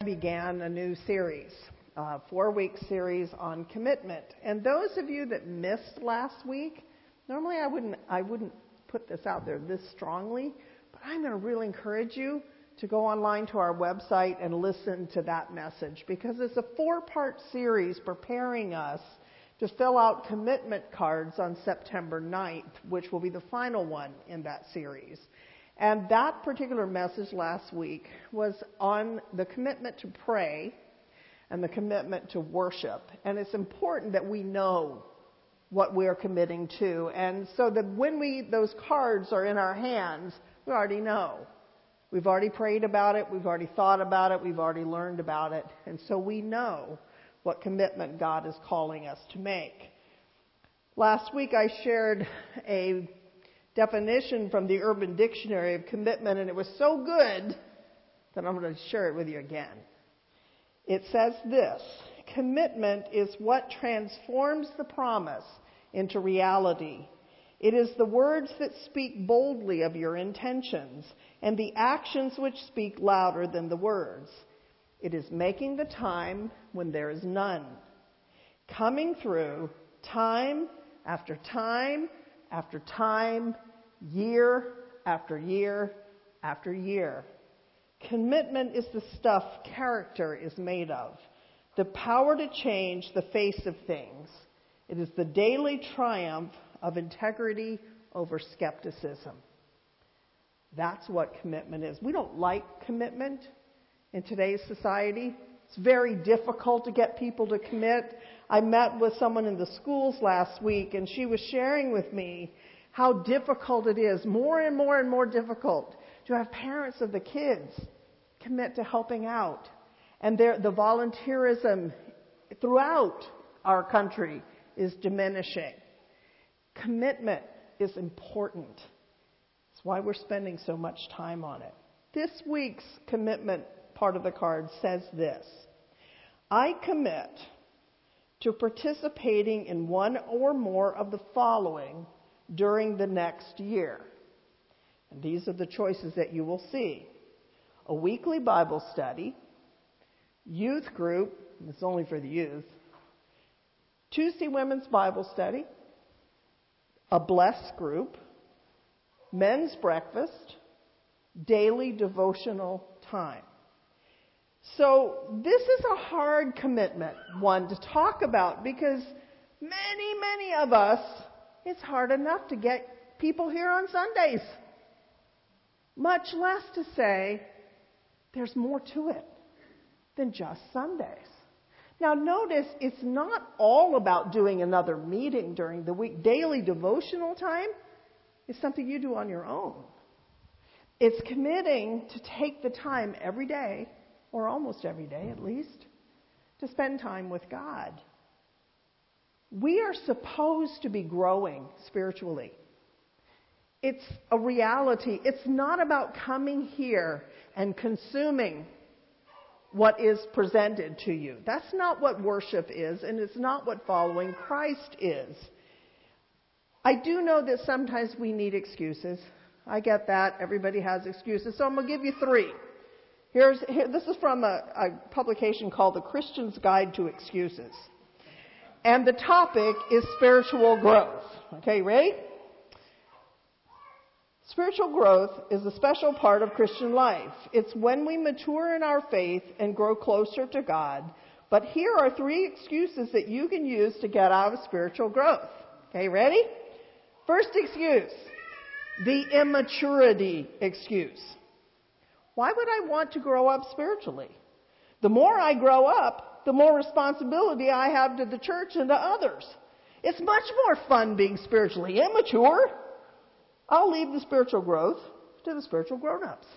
began a new series, a 4-week series on commitment. And those of you that missed last week, normally I wouldn't put this out there this strongly, but I'm going to really encourage you to go online to our website and listen to that message, because it's a 4-part series preparing us to fill out commitment cards on September 9th, which will be the final one in that series. And that particular message last week was on the commitment to pray and the commitment to worship. And it's important that we know what we're committing to. And so that when those cards are in our hands, we already know. We've already prayed about it. We've already thought about it. We've already learned about it. And so we know what commitment God is calling us to make. Last week I shared a definition from the Urban Dictionary of commitment, and it was so good that I'm going to share it with you again. It says this: commitment is what transforms the promise into reality. It is the words that speak boldly of your intentions and the actions which speak louder than the words. It is making the time when there is none. Coming through time after time after time, year after year after year. Commitment is the stuff character is made of, the power to change the face of things. It is the daily triumph of integrity over skepticism. That's what commitment is. We don't like commitment in today's society. It's very difficult to get people to commit. I met with someone in the schools last week, and she was sharing with me how difficult it is, more and more and more difficult, to have parents of the kids commit to helping out. And the volunteerism throughout our country is diminishing. Commitment is important. That's why we're spending so much time on it. This week's commitment part of the card says this: I commit to participating in one or more of the following during the next year. And these are the choices that you will see: a weekly Bible study, youth group, it's only for the youth, Tuesday women's Bible study, a blessed group, men's breakfast, daily devotional time. So this is a hard commitment, one, to talk about, because many of us, it's hard enough to get people here on Sundays, much less to say there's more to it than just Sundays. Now notice, it's not all about doing another meeting during the week. Daily devotional time is something you do on your own. It's committing to take the time every day, or almost every day at least, to spend time with God. We are supposed to be growing spiritually. It's a reality. It's not about coming here and consuming what is presented to you. That's not what worship is, and it's not what following Christ is. I do know that sometimes we need excuses. I get that. Everybody has excuses. So I'm going to give you 3. This is from a publication called The Christian's Guide to Excuses. And the topic is spiritual growth. Okay, ready? Spiritual growth is a special part of Christian life. It's when we mature in our faith and grow closer to God. But here are 3 excuses that you can use to get out of spiritual growth. Okay, ready? First excuse, the immaturity excuse. Why would I want to grow up spiritually? The more I grow up, the more responsibility I have to the church and to others. It's much more fun being spiritually immature. I'll leave the spiritual growth to the spiritual grown-ups.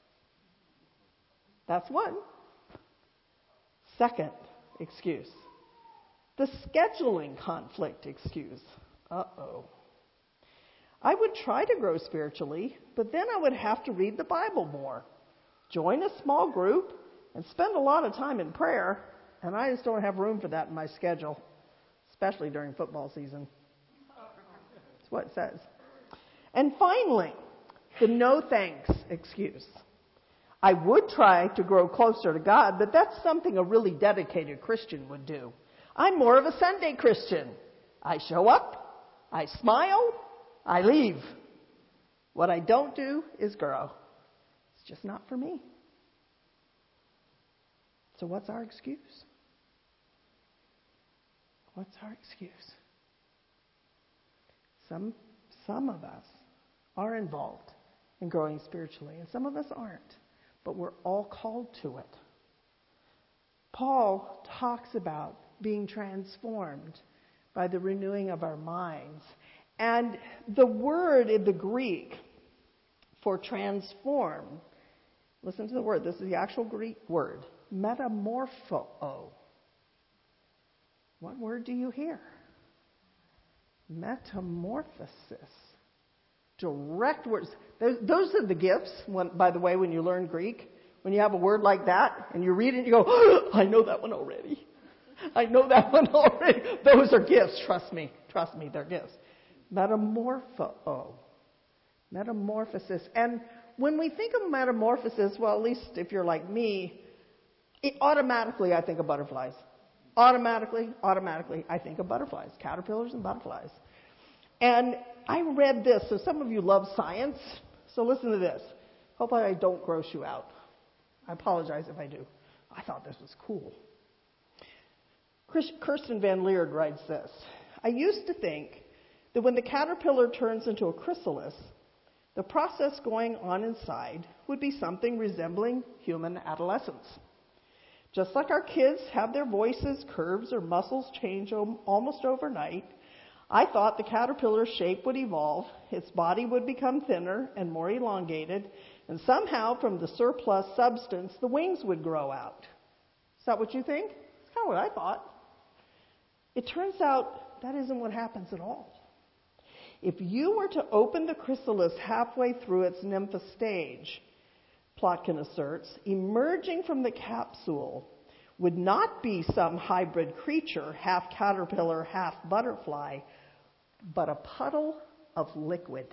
That's one. Second excuse, the scheduling conflict excuse. Uh-oh. I would try to grow spiritually, but then I would have to read the Bible more, join a small group, and spend a lot of time in prayer, and I just don't have room for that in my schedule, especially during football season. That's what it says. And finally, the no thanks excuse. I would try to grow closer to God, but that's something a really dedicated Christian would do. I'm more of a Sunday Christian. I show up, I smile, I leave. What I don't do is grow. It's just not for me. So what's our excuse? What's our excuse? Some of us are involved in growing spiritually, and some of us aren't, but we're all called to it. Paul talks about being transformed by the renewing of our minds. And the word in the Greek for transform, listen to the word, this is the actual Greek word, metamorpho. What word do you hear? Metamorphosis. Direct words. Those are the gifts, by the way, when you learn Greek. When you have a word like that and you read it and you go, oh, I know that one already. I know that one already. Those are gifts, trust me. Trust me, they're gifts. Metamorpho. Metamorphosis. And when we think of metamorphosis, well, at least if you're like me, automatically I think of butterflies. Automatically, I think of butterflies, caterpillars and butterflies. And I read this, so some of you love science, so listen to this. Hopefully I don't gross you out. I apologize if I do. I thought this was cool. Kirsten Van Leerd writes this. I used to think that when the caterpillar turns into a chrysalis, the process going on inside would be something resembling human adolescence. Just like our kids have their voices, curves, or muscles change almost overnight, I thought the caterpillar's shape would evolve, its body would become thinner and more elongated, and somehow from the surplus substance, the wings would grow out. Is that what you think? That's kind of what I thought. It turns out that isn't what happens at all. If you were to open the chrysalis halfway through its nympha stage, Plotkin asserts, emerging from the capsule would not be some hybrid creature, half caterpillar, half butterfly, but a puddle of liquid.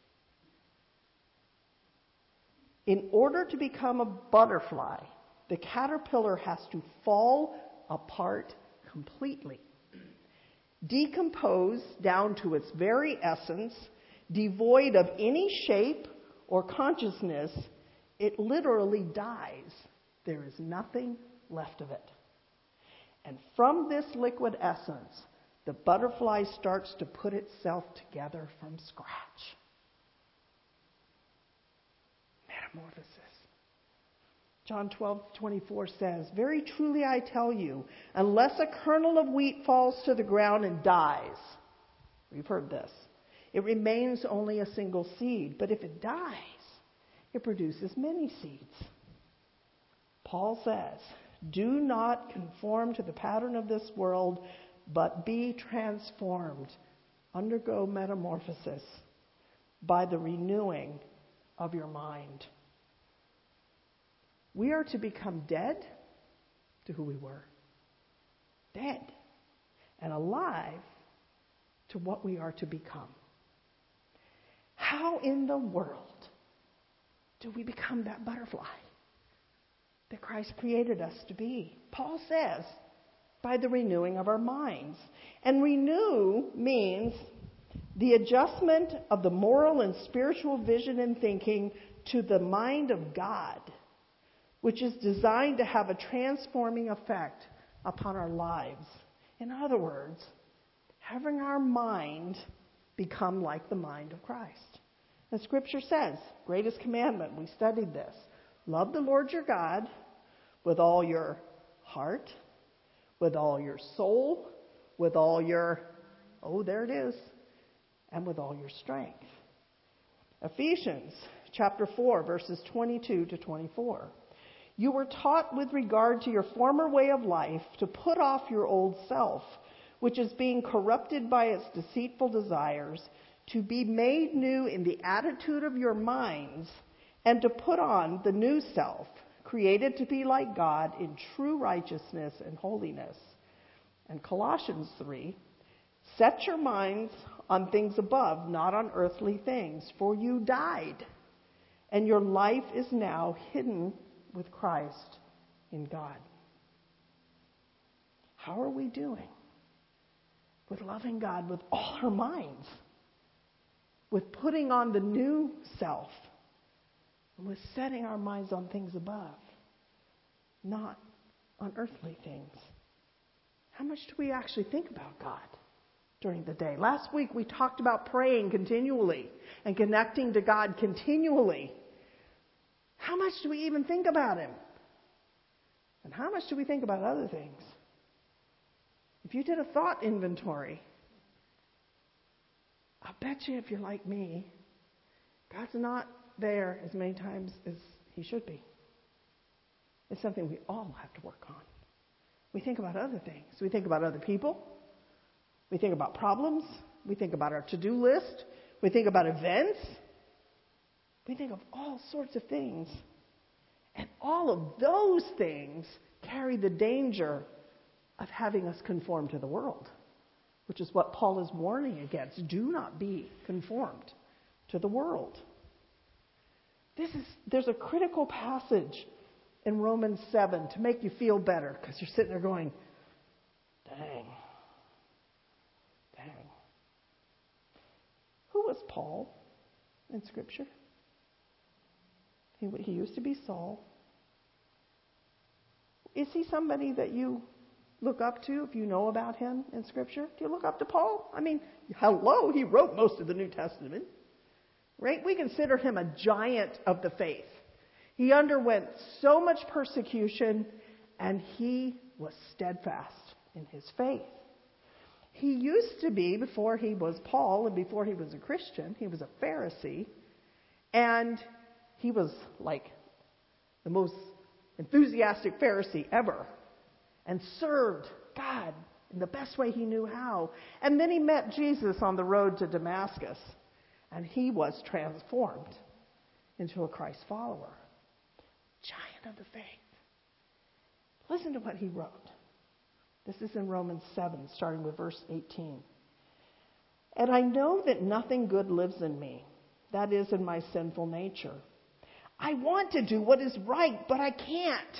In order to become a butterfly, the caterpillar has to fall apart completely, decompose down to its very essence, devoid of any shape or consciousness. It literally dies. There is nothing left of it. And from this liquid essence, the butterfly starts to put itself together from scratch. Metamorphosis. John 12:24 says, very truly I tell you, unless a kernel of wheat falls to the ground and dies, we've heard this, it remains only a single seed. But if it dies, it produces many seeds. Paul says, do not conform to the pattern of this world, but be transformed. Undergo metamorphosis by the renewing of your mind. We are to become dead to who we were. Dead. And alive to what we are to become. How in the world do we become that butterfly that Christ created us to be? Paul says, by the renewing of our minds. And renew means the adjustment of the moral and spiritual vision and thinking to the mind of God, which is designed to have a transforming effect upon our lives. In other words, having our mind become like the mind of Christ. The Scripture says, greatest commandment, we studied this, love the Lord your God with all your heart, with all your soul, with all your, there it is, and with all your strength. Ephesians chapter 4, verses 22 to 24. You were taught with regard to your former way of life to put off your old self, which is being corrupted by its deceitful desires, to be made new in the attitude of your minds, and to put on the new self, created to be like God in true righteousness and holiness. And Colossians 3, set your minds on things above, not on earthly things, for you died, and your life is now hidden with Christ in God. How are we doing with loving God with all our minds, with putting on the new self, and with setting our minds on things above, not on earthly things? How much do we actually think about God during the day? Last week we talked about praying continually and connecting to God continually. How much do we even think about Him? And how much do we think about other things? If you did a thought inventory, I'll bet you if you're like me, God's not there as many times as He should be. It's something we all have to work on. We think about other things. We think about other people. We think about problems. We think about our to-do list. We think about events. We think of all sorts of things. And all of those things carry the danger of having us conform to the world, which is what Paul is warning against. Do not be conformed to the world. There's a critical passage in Romans 7 to make you feel better, because you're sitting there going, dang. Who was Paul in Scripture? He used to be Saul. Is he somebody that you look up to if you know about him in Scripture? Do you look up to Paul? I mean, hello, he wrote most of the New Testament, right? We consider him a giant of the faith. He underwent so much persecution, and he was steadfast in his faith. He used to be, before he was Paul and before he was a Christian, he was a Pharisee, and he was like the most enthusiastic Pharisee ever, and served God in the best way he knew how. And then he met Jesus on the road to Damascus, and he was transformed into a Christ follower. Giant of the faith. Listen to what he wrote. This is in Romans 7, starting with verse 18. And I know that nothing good lives in me, that is, in my sinful nature. I want to do what is right, but I can't.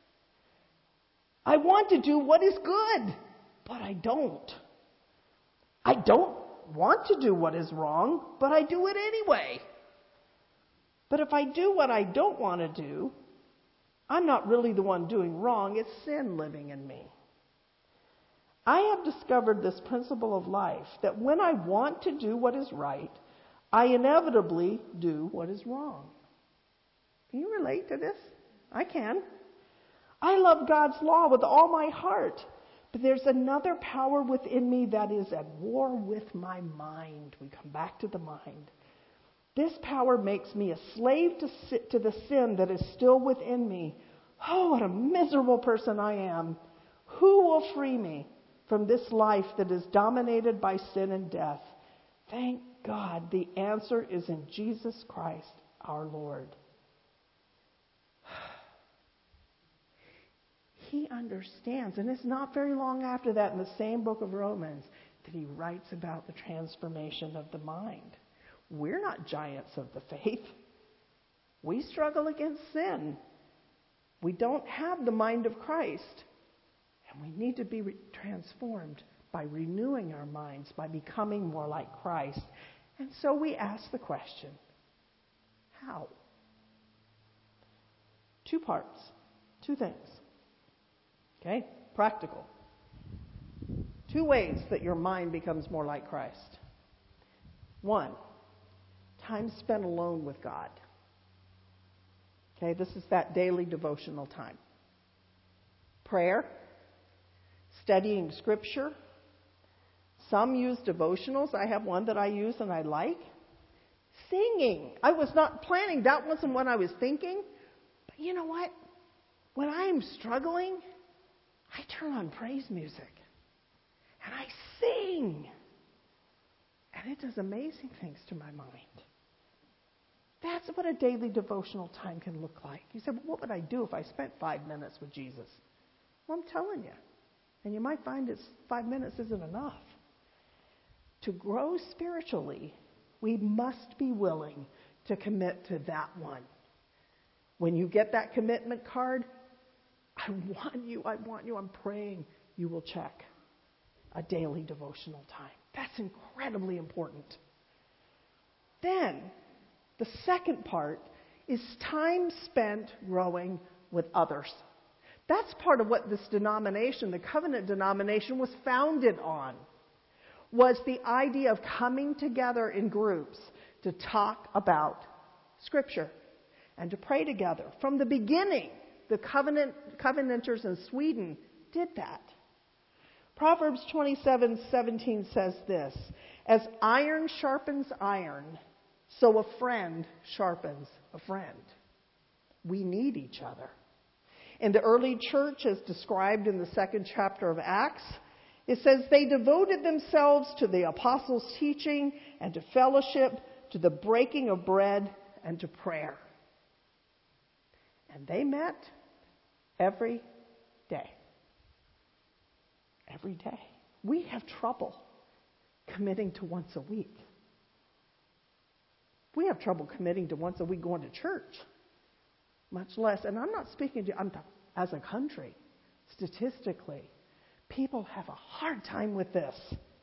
I want to do what is good, but I don't. I don't want to do what is wrong, but I do it anyway. But if I do what I don't want to do, I'm not really the one doing wrong. It's sin living in me. I have discovered this principle of life, that when I want to do what is right, I inevitably do what is wrong. Can you relate to this? I can. I love God's law with all my heart, but there's another power within me that is at war with my mind. We come back to the mind. This power makes me a slave to the sin that is still within me. Oh, what a miserable person I am. Who will free me from this life that is dominated by sin and death? Thank God the answer is in Jesus Christ our Lord. He understands, and it's not very long after that in the same book of Romans that he writes about the transformation of the mind. We're not giants of the faith. We struggle against sin. We don't have the mind of Christ. And we need to be transformed by renewing our minds, by becoming more like Christ. And so we ask the question, how? 2 parts, 2 things. Okay? Practical. 2 ways that your mind becomes more like Christ. 1, time spent alone with God. Okay, this is that daily devotional time. Prayer, studying Scripture. Some use devotionals. I have one that I use and I like. Singing. I was not planning. That wasn't what I was thinking. But you know what? When I am struggling, I turn on praise music. And I sing. And it does amazing things to my mind. That's what a daily devotional time can look like. You said, well, what would I do if I spent 5 minutes with Jesus? Well, I'm telling you. And you might find that 5 minutes isn't enough. To grow spiritually, we must be willing to commit to that one. When you get that commitment card, I want you, I'm praying you will check a daily devotional time. That's incredibly important. Then, the second part is time spent growing with others. That's part of what this denomination, the covenant denomination, was founded on, was the idea of coming together in groups to talk about Scripture and to pray together. From the beginning, the Covenanters in Sweden did that. Proverbs 27:17 says this, "As iron sharpens iron, so a friend sharpens a friend." We need each other. In the early church, as described in the 2nd chapter of Acts, it says they devoted themselves to the apostles' teaching and to fellowship, to the breaking of bread and to prayer. And they met every day. Every day. We have trouble committing to once a week. We have trouble committing to once a week going to church. Much less, and I'm not speaking to, as a country, statistically, people have a hard time with this.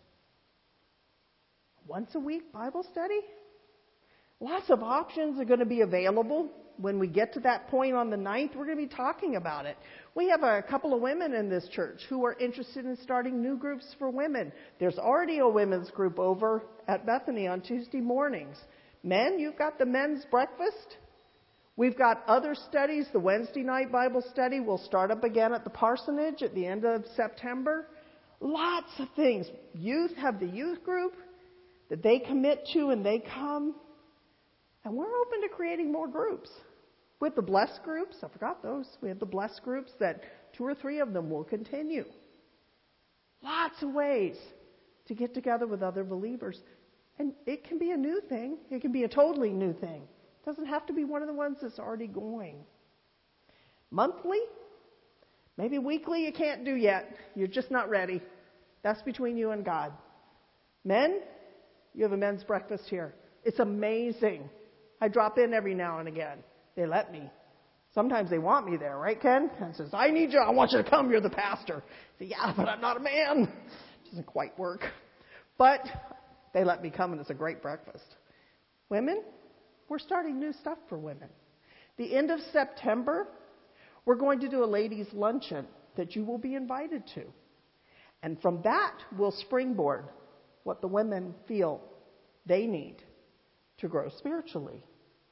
Once a week Bible study? Lots of options are going to be available. When we get to that point on the 9th, we're going to be talking about it. We have a couple of women in this church who are interested in starting new groups for women. There's already a women's group over at Bethany on Tuesday mornings. Men, you've got the men's breakfast. We've got other studies. The Wednesday night Bible study will start up again at the parsonage at the end of September. Lots of things. Youth have the youth group that they commit to and they come. And we're open to creating more groups. With the blessed groups, I forgot those. We have the blessed groups that 2 or 3 of them will continue. Lots of ways to get together with other believers. And it can be a new thing. It can be a totally new thing. It doesn't have to be one of the ones that's already going. Monthly? Maybe weekly you can't do yet. You're just not ready. That's between you and God. Men, you have a men's breakfast here. It's amazing. I drop in every now and again. They let me. Sometimes they want me there, right, Ken? Ken says, I need you. I want you to come. You're the pastor. I say, yeah, but I'm not a man. It doesn't quite work. But they let me come, and it's a great breakfast. Women, we're starting new stuff for women. The end of September, we're going to do a ladies' luncheon that you will be invited to. And from that, we'll springboard what the women feel they need to grow spiritually.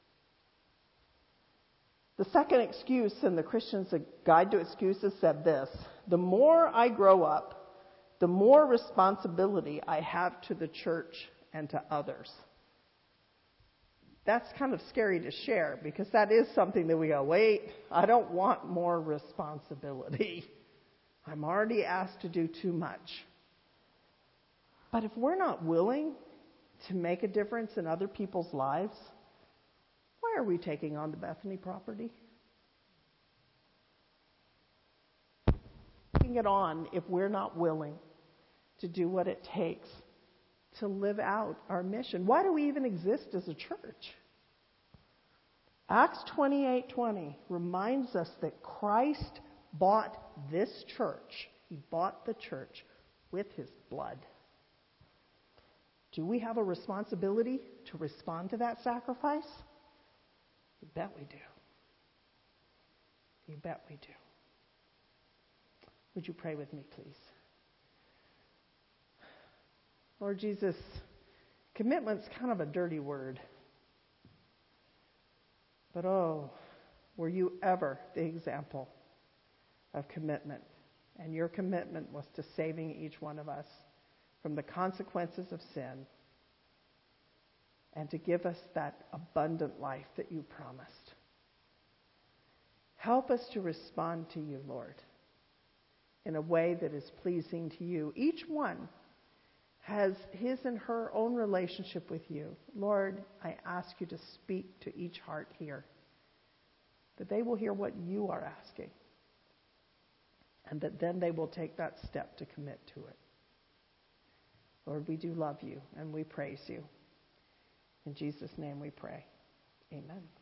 The second excuse in the Christian's Guide to Excuses said this: the more I grow up, the more responsibility I have to the church and to others. That's kind of scary to share because that is something that we go, wait, I don't want more responsibility. I'm already asked to do too much. But if we're not willing to make a difference in other people's lives, why are we taking on the Bethany property? Taking it on if we're not willing to do what it takes to live out our mission. Why do we even exist as a church? Acts 28:20 reminds us that Christ bought this church. He bought the church with his blood. Do we have a responsibility to respond to that sacrifice? You bet we do. You bet we do. Would you pray with me, please? Lord Jesus, commitment's kind of a dirty word. But oh, were you ever the example of commitment? And your commitment was to saving each one of us from the consequences of sin and to give us that abundant life that you promised. Help us to respond to you, Lord, in a way that is pleasing to you. Each one has his and her own relationship with you. Lord, I ask you to speak to each heart here, that they will hear what you are asking, and that then they will take that step to commit to it. Lord, we do love you, and we praise you. In Jesus' name we pray. Amen.